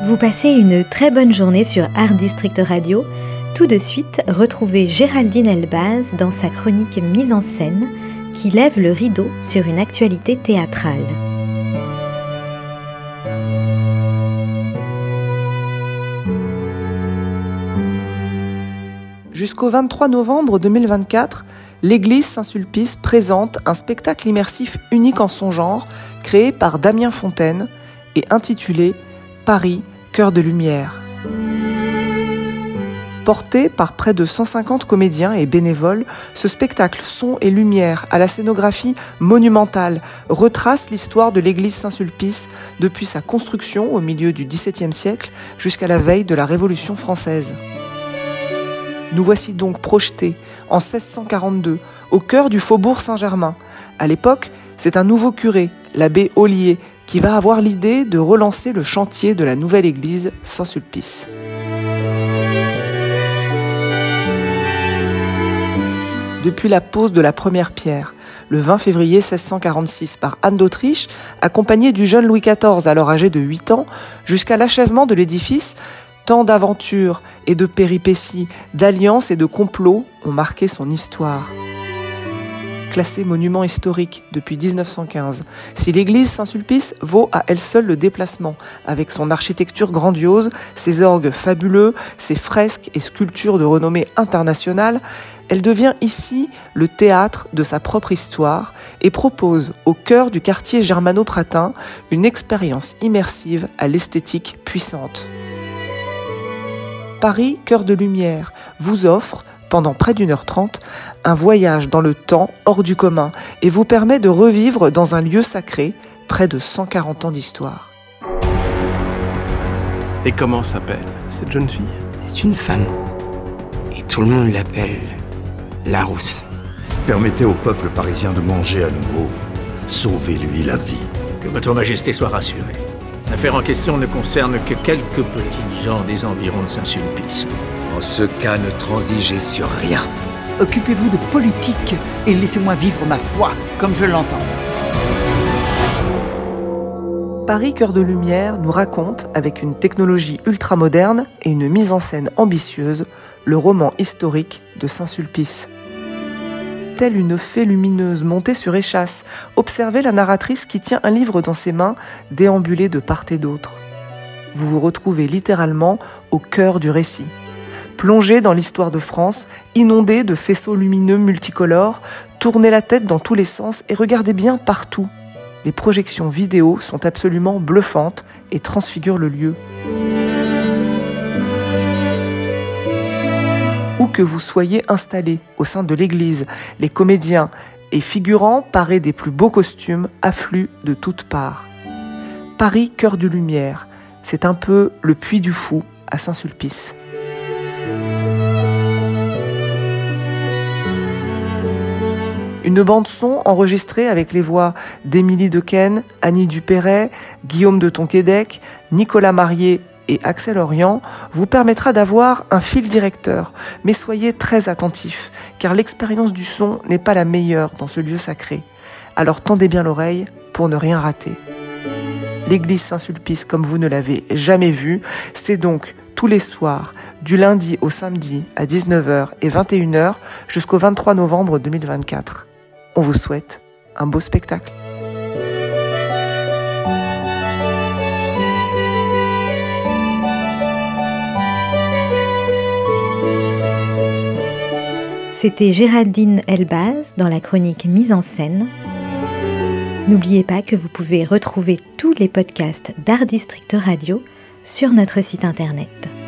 Vous passez une très bonne journée sur Art District Radio. Tout de suite, retrouvez Géraldine Elbaz dans sa chronique Mise en scène qui lève le rideau sur une actualité théâtrale. Jusqu'au 23 novembre 2024, l'église Saint-Sulpice présente un spectacle immersif unique en son genre, créé par Damien Fontaine et intitulé « Paris, cœur de lumière ». Porté par près de 150 comédiens et bénévoles, ce spectacle son et lumière à la scénographie monumentale retrace l'histoire de l'église Saint-Sulpice depuis sa construction au milieu du XVIIe siècle jusqu'à la veille de la Révolution française. Nous voici donc projetés en 1642 au cœur du faubourg Saint-Germain. À l'époque, c'est un nouveau curé, l'abbé Ollier, qui va avoir l'idée de relancer le chantier de la nouvelle église Saint-Sulpice. Depuis la pose de la première pierre, le 20 février 1646 par Anne d'Autriche, accompagnée du jeune Louis XIV alors âgé de 8 ans, jusqu'à l'achèvement de l'édifice, tant d'aventures et de péripéties, d'alliances et de complots ont marqué son histoire. Classée monument historique depuis 1915, si l'église Saint-Sulpice vaut à elle seule le déplacement, avec son architecture grandiose, ses orgues fabuleux, ses fresques et sculptures de renommée internationale, elle devient ici le théâtre de sa propre histoire et propose au cœur du quartier germano-pratin une expérience immersive à l'esthétique puissante. Paris, cœur de lumière, vous offre, pendant près d'1h30, un voyage dans le temps hors du commun et vous permet de revivre dans un lieu sacré près de 140 ans d'histoire. Et comment s'appelle cette jeune fille ? C'est une femme. Et tout le monde l'appelle Larousse. Permettez au peuple parisien de manger à nouveau. Sauvez-lui la vie. Que votre majesté soit rassurée. L'affaire en question ne concerne que quelques petites gens des environs de Saint-Sulpice. En ce cas, ne transigez sur rien. Occupez-vous de politique et laissez-moi vivre ma foi comme je l'entends. Paris, cœur de lumière nous raconte, avec une technologie ultramoderne et une mise en scène ambitieuse, le roman historique de Saint-Sulpice. Telle une fée lumineuse montée sur échasse, observez la narratrice qui tient un livre dans ses mains, déambuler de part et d'autre. Vous vous retrouvez littéralement au cœur du récit. Plongez dans l'histoire de France, inondée de faisceaux lumineux multicolores, tournez la tête dans tous les sens et regardez bien partout. Les projections vidéo sont absolument bluffantes et transfigurent le lieu. Où que vous soyez installés au sein de l'église, les comédiens et figurants parés des plus beaux costumes affluent de toutes parts. Paris, cœur de lumière, c'est un peu le Puy du Fou à Saint-Sulpice. Une bande-son enregistrée avec les voix d'Émilie Dequesne, Annie Dupéret, Guillaume de Tonquédec, Nicolas Marié et Axel Orient vous permettra d'avoir un fil directeur, mais soyez très attentifs, car l'expérience du son n'est pas la meilleure dans ce lieu sacré. Alors tendez bien l'oreille pour ne rien rater. L'église Saint-Sulpice, comme vous ne l'avez jamais vue, c'est donc tous les soirs, du lundi au samedi à 19h et 21h jusqu'au 23 novembre 2024. On vous souhaite un beau spectacle. C'était Géraldine Elbaz dans la chronique Mise en scène. N'oubliez pas que vous pouvez retrouver tous les podcasts d'Art District Radio sur notre site internet.